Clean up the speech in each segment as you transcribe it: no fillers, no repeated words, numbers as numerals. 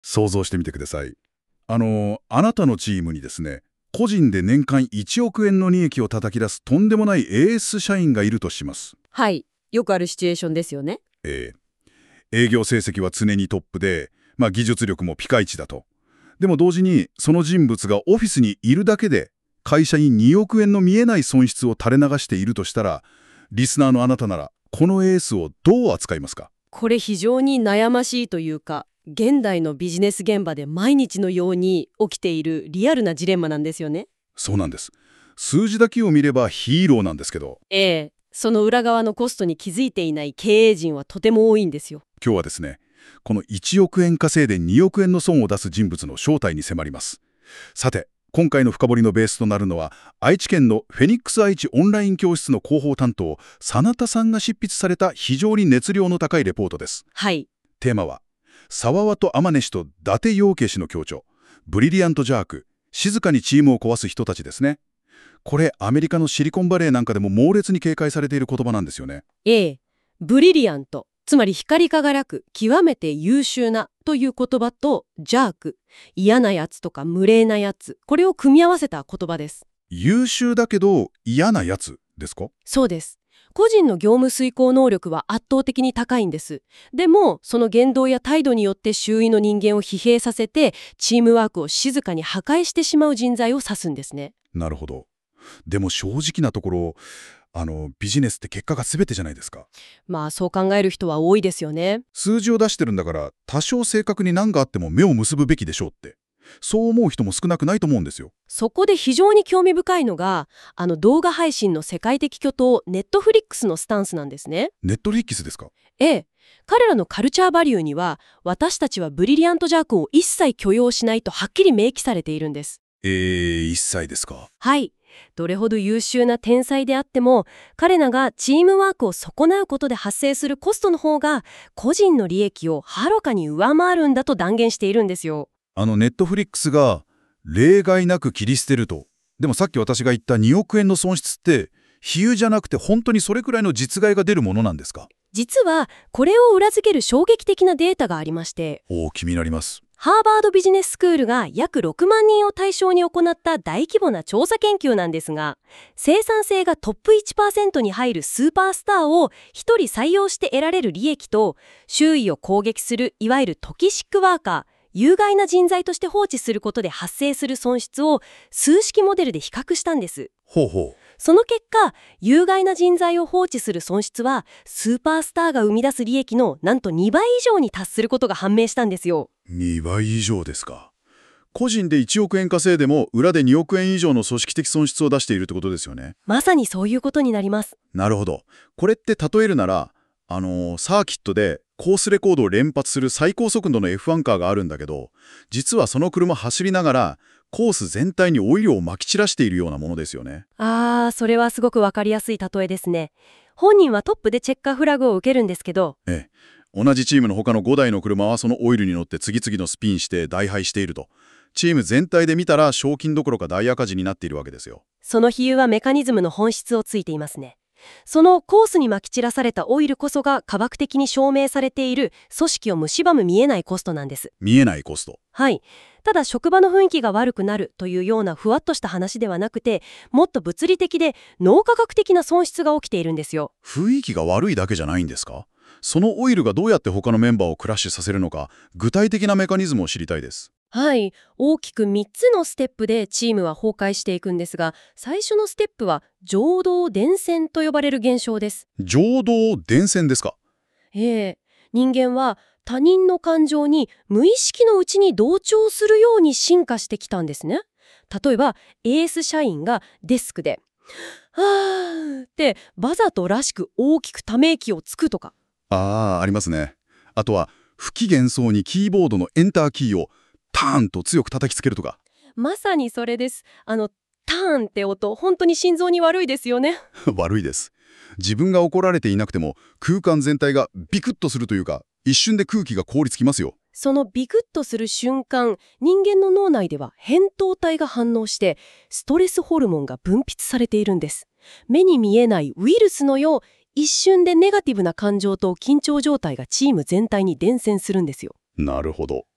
想像してみてください。あなたのチームにですね、個人で年間1億円の利益を叩き出すとんでもないエース社員がいるとします。 はい。よくあるシチュエーションですよね。 営業成績は常にトップで、技術力もピカイチだと。でも同時に、その人物がオフィスにいるだけで、会社に2億円の見えない損失を垂れ流しているとしたら、リスナーのあなたなら、このエースをどう扱いますか？ これ非常に悩ましいというか、現代のビジネス現場で毎日のように起きているリアルなジレンマなんですよね。 そうなんです。数字だけを見ればヒーローなんですけど、 その裏側のコストに気づいていない経営陣はとても多いんですよ。 今日はですね、この1億円稼いで2億円の損を出す人物の正体に迫ります。さて、今回の深掘りのベースとなるのは、愛知県のフェニックス愛知オンライン教室の広報担当、真田さんが執筆された非常に熱量の高いレポートです。 はい。 テーマは、沢和と天音氏と伊達陽慶氏の協調、ブリリアントジャーク、静かにチームを壊す人たちですね。これ、アメリカのシリコンバレーなんかでも猛烈に警戒されている言葉なんですよね。 ブリリアント、つまり光り輝く、極めて優秀なという言葉と、ジャーク、嫌なやつとか無礼なやつ、これを組み合わせた言葉です。 優秀だけど嫌なやつですか？ そうです。個人の業務遂行能力は圧倒的に高いんです。でも、その言動や態度によって周囲の人間を疲弊させて、チームワークを静かに破壊してしまう人材を指すんですね。 なるほど。でも正直なところ、ビジネスって結果が全てじゃないですか。 そう考える人は多いですよね。 数字を出してるんだから、多少正確に何があっても目を結ぶべきでしょうって。そう思う人も少なくないと思うんですよ。 そこで非常に興味深いのが、動画配信の世界的巨頭、ネットフリックスのスタンスなんですね。 ネットフリックスですか？ 彼らのカルチャーバリューには、私たちはブリリアントジャークを一切許容しないとはっきり明記されているんです。 一切ですか？ はい。どれほど優秀な天才であっても、彼らがチームワークを損なうことで発生するコストの方が、個人の利益をはるかに上回るんだと断言しているんですよ。 ネットフリックスが例外なく切り捨てると。でもさっき私が言った2億円の損失って、比喩じゃなくて本当にそれくらいの実害が出るものなんですか？ 実は、これを裏付ける衝撃的なデータがありまして、 気になります。 ハーバードビジネススクールが約6万人を対象に行った大規模な調査研究なんですが、生産性がトップ 1% に入るスーパースターを1人採用して得られる利益と、周囲を攻撃するいわゆるトキシックワーカー、有害な人材として放置することで発生する損失を数式モデルで比較したんです。 ほうほう。 その結果、有害な人材を放置する損失は、スーパースターが生み出す利益のなんと2倍以上に達することが判明したんですよ。 2倍以上ですか。個人で1億円稼いでも裏で2億円以上の組織的損失を出しているってことですよね。 まさにそういうことになります。 なるほど。これって例えるなら、サーキットでコースレコードを連発する最高速度の F1 カーがあるんだけど、実はその車走りながらコース全体にオイルを撒き散らしているようなものですよね。 それはすごくわかりやすい例えですね。本人はトップでチェッカーフラグを受けるんですけど、 同じチームの他の5台の車はそのオイルに乗って次々のスピンして大敗していると。チーム全体で見たら賞金どころか大赤字になっているわけですよ。 その比喩はメカニズムの本質をついていますね。そのコースに撒き散らされたオイルこそが科学的に証明されている組織を蝕む見えないコストなんです。 見えないコスト。 はい。ただ職場の雰囲気が悪くなるというようなふわっとした話ではなくて、もっと物理的で脳科学的な損失が起きているんですよ。 雰囲気が悪いだけじゃないんですか？そのオイルがどうやって他のメンバーをクラッシュさせるのか、具体的なメカニズムを知りたいです。 はい。大きく3つのステップでチームは崩壊していくんですが、最初のステップは情動伝染と呼ばれる現象です。 情動伝染ですか？ 人間は他人の感情に無意識のうちに同調するように進化してきたんですね。例えば、エース社員がデスクで、ってわざとらしく大きくため息をつくとか。 ありますね。あとは、不機嫌そうにキーボードのエンターキーをターンと強く叩きつけるとか。 まさにそれです。ターンって音、本当に心臓に悪いですよね。 悪いです。自分が怒られていなくても空間全体がビクッとするというか、一瞬で空気が凍りつきますよ。 そのビクッとする瞬間、人間の脳内では扁桃体が反応してストレスホルモンが分泌されているんです。目に見えないウイルスのよう、一瞬でネガティブな感情と緊張状態がチーム全体に伝染するんですよ。 なるほど。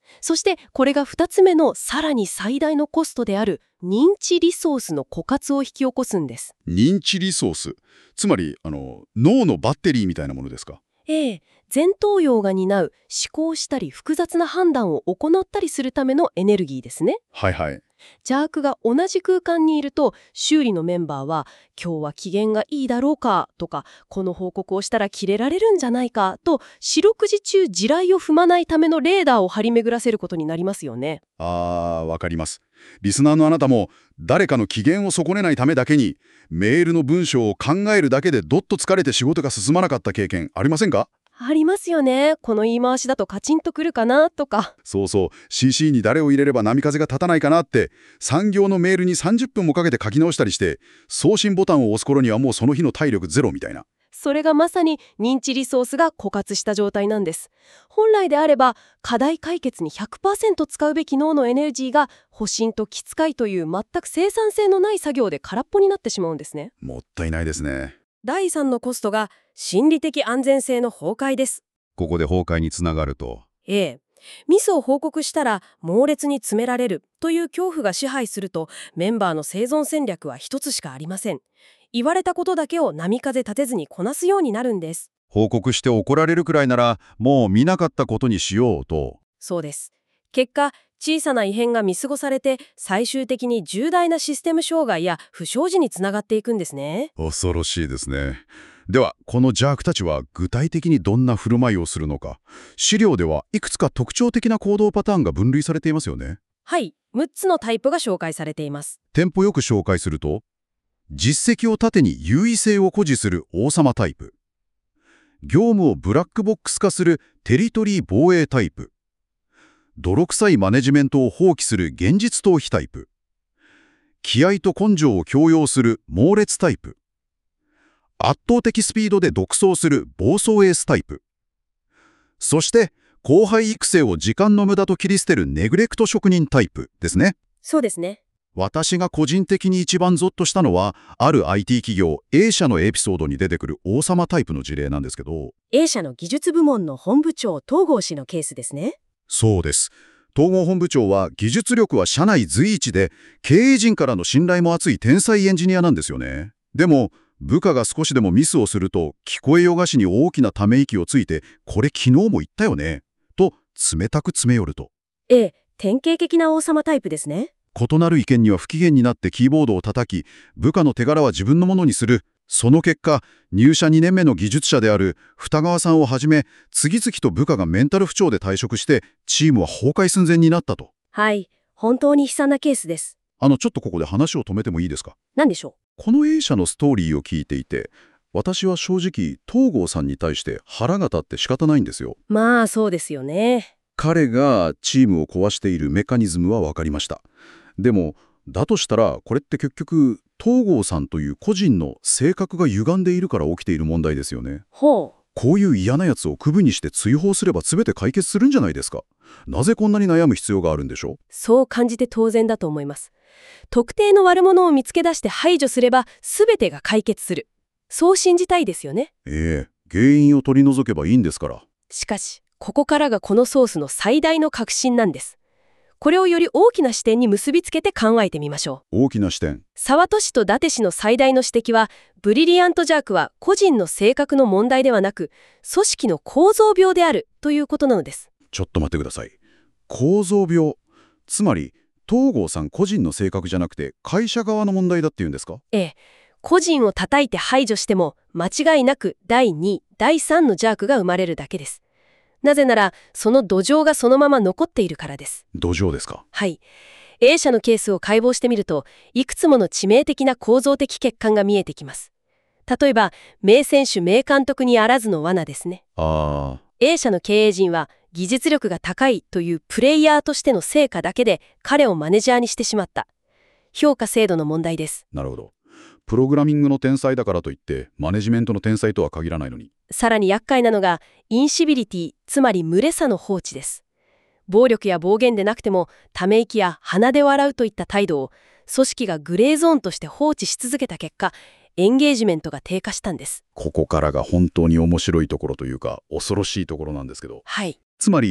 そしてこれが2つ目のさらに最大のコストである認知リソースの枯渇を引き起こすんです。 認知リソース。つまり、脳のバッテリーみたいなものですか？ ええ、前頭葉が担う思考したり複雑な判断を行ったりするためのエネルギーですね。 はいはい。 邪悪が同じ空間にいると、修理のメンバーは今日は機嫌がいいだろうかとか、この報告をしたらキレられるんじゃないかと、四六時中地雷を踏まないためのレーダーを張り巡らせることになりますよね。 わかります。リスナーのあなたも誰かの機嫌を損ねないためだけにメールの文章を考えるだけでどっと疲れて仕事が進まなかった経験ありませんか？ ありますよね。この言い回しだとカチンとくるかなとか。 そうそう、 CC に誰を入れれば波風が立たないかなって産業のメールに30分もかけて書き直したりして、送信ボタンを押す頃にはもうその日の体力ゼロみたいな。 それがまさに認知リソースが枯渇した状態なんです。本来であれば課題解決に 100% 使うべき脳のエネルギーが保身と気遣いという全く生産性のない作業で空っぽになってしまうんですね。 もったいないですね。 第3のコストが心理的安全性の崩壊です。 ここで崩壊につながると。 ミスを報告したら猛烈に詰められるという恐怖が支配すると、メンバーの生存戦略は一つしかありません。言われたことだけを波風立てずにこなすようになるんです。 報告して怒られるくらいならもう見なかったことにしようと。 そうです。結果、小さな異変が見過ごされて、最終的に重大なシステム障害や不祥事につながっていくんですね。 恐ろしいですね。では、この邪悪たちは具体的にどんな振る舞いをするのか。資料ではいくつか特徴的な行動パターンが分類されていますよね。 はい、6つのタイプが紹介されています。 テンポよく紹介すると、実績を盾に優位性を誇示する王様タイプ。業務をブラックボックス化するテリトリー防衛タイプ。泥臭いマネジメントを放棄する現実逃避タイプ。気合と根性を強要する猛烈タイプ。圧倒的スピードで独走する暴走エースタイプ。そして後輩育成を時間の無駄と切り捨てるネグレクト職人タイプですね。 そうですね。 私が個人的に一番ゾッとしたのは、ある IT 企業 A 社のエピソードに出てくる王様タイプの事例なんですけど。 A 社の技術部門の本部長東郷氏のケースですね。 そうです。統合本部長は技術力は社内随一で、経営陣からの信頼も厚い天才エンジニアなんですよね。でも部下が少しでもミスをすると、聞こえよがしに大きなため息をついて、これ昨日も言ったよねと冷たく詰め寄ると。 典型的な王様タイプですね。 異なる意見には不機嫌になってキーボードを叩き、部下の手柄は自分のものにする。その結果、入社2年目の技術者である二川さんをはじめ、次々と部下がメンタル不調で退職して、チームは崩壊寸前になったと。 はい、本当に悲惨なケースです。 ちょっとここで話を止めてもいいですか？ 何でしょこの A 社のストーリーを聞いていて、私は正直、東郷さんに対して腹が立って仕方ないんですよ。 まあそうですよね。 彼がチームを壊しているメカニズムは分かりました。でも、だとしたら、これって結局、東郷さんという個人の性格が歪んでいるから起きている問題ですよね。 ほう。 こういう嫌なやつをクビにして追放すれば全て解決するんじゃないですか。なぜこんなに悩む必要があるんでしょう？ そう感じて当然だと思います。特定の悪者を見つけ出して排除すれば全てが解決する。そう信じたいですよね。 原因を取り除けばいいんですから。 しかし、ここからがこのソースの最大の核心なんです。これをより大きな視点に結びつけて考えてみましょう。大きな視点。 沢戸氏と伊達氏の最大の指摘は、ブリリアントジャークは個人の性格の問題ではなく、組織の構造病であるということなのです。 ちょっと待ってください。構造病。つまり、東郷さん個人の性格じゃなくて、会社側の問題だっていうんですか？ 個人を叩いて排除しても、間違いなく第2、第3のジャークが生まれるだけです。なぜなら、その土壌がそのまま残っているからです。 土壌ですか？ はい。A 社のケースを解剖してみると、いくつもの致命的な構造的欠陥が見えてきます。例えば、名選手名監督にあらずの罠ですね。A 社の経営陣は、技術力が高いというプレイヤーとしての成果だけで彼をマネージャーにしてしまった。評価制度の問題です。 なるほど。プログラミングの天才だからといってマネジメントの天才とは限らないのに。 さらに厄介なのがインシビリティ、つまり無礼さの放置です。暴力や暴言でなくてもため息や鼻で笑うといった態度を組織がグレーゾーンとして放置し続けた結果、エンゲージメントが低下したんです。 ここからが本当に面白いところというか恐ろしいところなんですけど、 はい。 つまり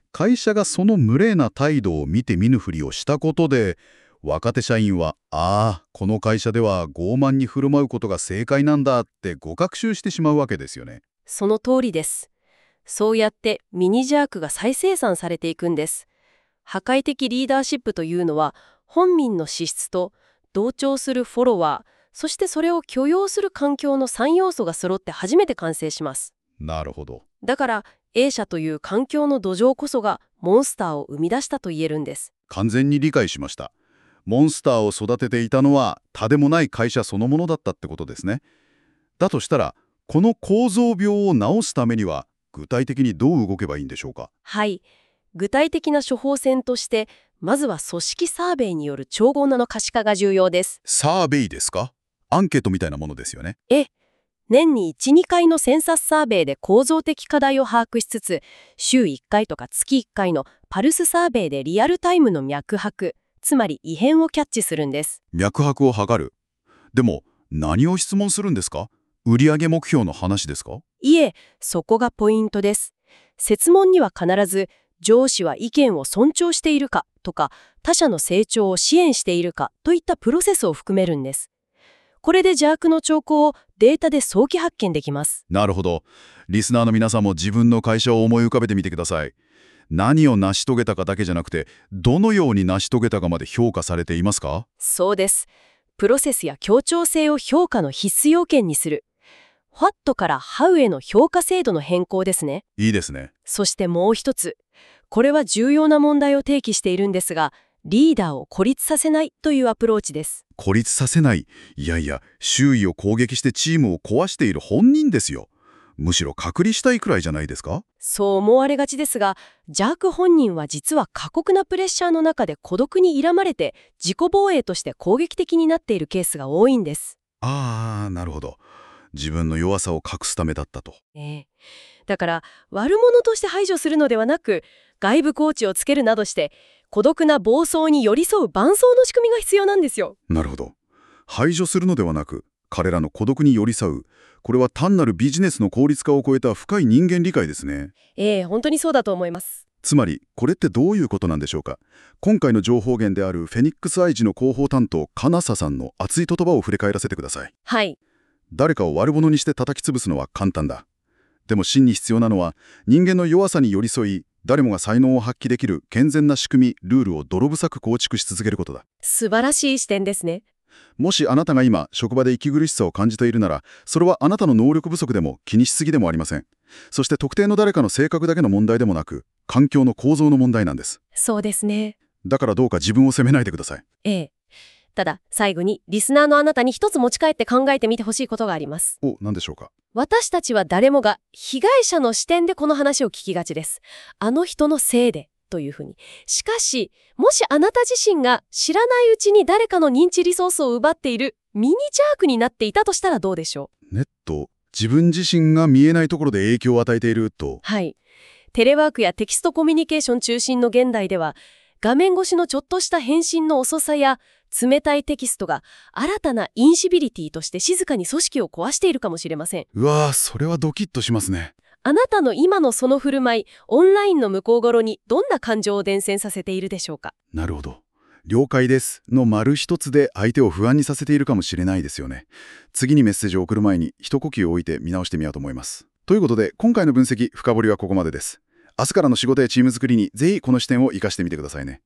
会社がその無礼な態度を見て見ぬふりをしたことで、若手社員は、この会社では傲慢に振る舞うことが正解なんだって誤学習してしまうわけですよね。 その通りです。そうやってミニジャークが再生産されていくんです。破壊的リーダーシップというのは、本民の資質と同調するフォロワー、そしてそれを許容する環境の3要素が揃って初めて完成します。 なるほど。 だから A 社という環境の土壌こそがモンスターを生み出したと言えるんです。 完全に理解しました。モンスターを育てていたのは他でもない会社そのものだったってことですね。だとしたら、この構造病を治すためには具体的にどう動けばいいんでしょうか？ はい。具体的な処方箋として、まずは組織サーベイによる調合の可視化が重要です。 サーベイですか？アンケートみたいなものですよね。 年に1、2回のセンサスサーベイで構造的課題を把握しつつ、週1回とか月1回のパルスサーベイでリアルタイムの脈拍、つまり異変をキャッチするんです。 脈拍を測る。でも、何を質問するんですか？売上目標の話ですか？ いえ、そこがポイントです。設問には必ず、上司は意見を尊重しているかとか、他者の成長を支援しているかといったプロセスを含めるんです。これで邪悪の兆候をデータで早期発見できます。 なるほど。リスナーの皆さんも自分の会社を思い浮かべてみてください。何を成し遂げたかだけじゃなくて、どのように成し遂げたかまで評価されていますか？ そうです。プロセスや協調性を評価の必須要件にする。What から How への評価制度の変更ですね。 いいですね。 そしてもう一つ。これは重要な問題を提起しているんですが、リーダーを孤立させないというアプローチです。 孤立させない。いやいや、周囲を攻撃してチームを壊している本人ですよ。むしろ隔離したいくらいじゃないですか？ そう思われがちですが、ジャーク本人は実は過酷なプレッシャーの中で孤独に睨まれて自己防衛として攻撃的になっているケースが多いんです。 なるほど。自分の弱さを隠すためだったと。 だから悪者として排除するのではなく、外部コーチをつけるなどして孤独な暴走に寄り添う伴走の仕組みが必要なんですよ。 なるほど。排除するのではなく、彼らの孤独に寄り添う。これは単なるビジネスの効率化を超えた深い人間理解ですね。 本当にそうだと思います。 つまり、これってどういうことなんでしょうか？今回の情報源であるフェニックスアイジの広報担当、金佐さんの熱い言葉を振り返らせてください。 はい。 誰かを悪者にして叩き潰すのは簡単だ。でも真に必要なのは、人間の弱さに寄り添い、誰もが才能を発揮できる健全な仕組み、ルールを泥臭く構築し続けることだ。 素晴らしい視点ですね。 もしあなたが今、職場で息苦しさを感じているなら、それはあなたの能力不足でも気にしすぎでもありません。そして特定の誰かの性格だけの問題でもなく、環境の構造の問題なんです。 そうですね。 だからどうか自分を責めないでください。 ただ、最後にリスナーのあなたに一つ持ち帰って考えてみてほしいことがあります。 何でしょうか？ 私たちは誰もが被害者の視点でこの話を聞きがちです。あの人のせいでというふうに。しかし、もしあなた自身が知らないうちに誰かの認知リソースを奪っているミニジャークになっていたとしたらどうでしょう？ 自分自身が見えないところで影響を与えていると。 はい。テレワークやテキストコミュニケーション中心の現代では、画面越しのちょっとした返信の遅さや冷たいテキストが新たなインシビリティとして静かに組織を壊しているかもしれません。 それはドキッとしますね。 あなたの今のその振る舞い、オンラインの向こう側にどんな感情を伝染させているでしょうか？ なるほど。了解ですの丸一つで相手を不安にさせているかもしれないですよね。次にメッセージを送る前に一呼吸を置いて見直してみようと思います。ということで、今回の分析、深掘りはここまでです。明日からの仕事やチーム作りにぜひこの視点を活かしてみてくださいね。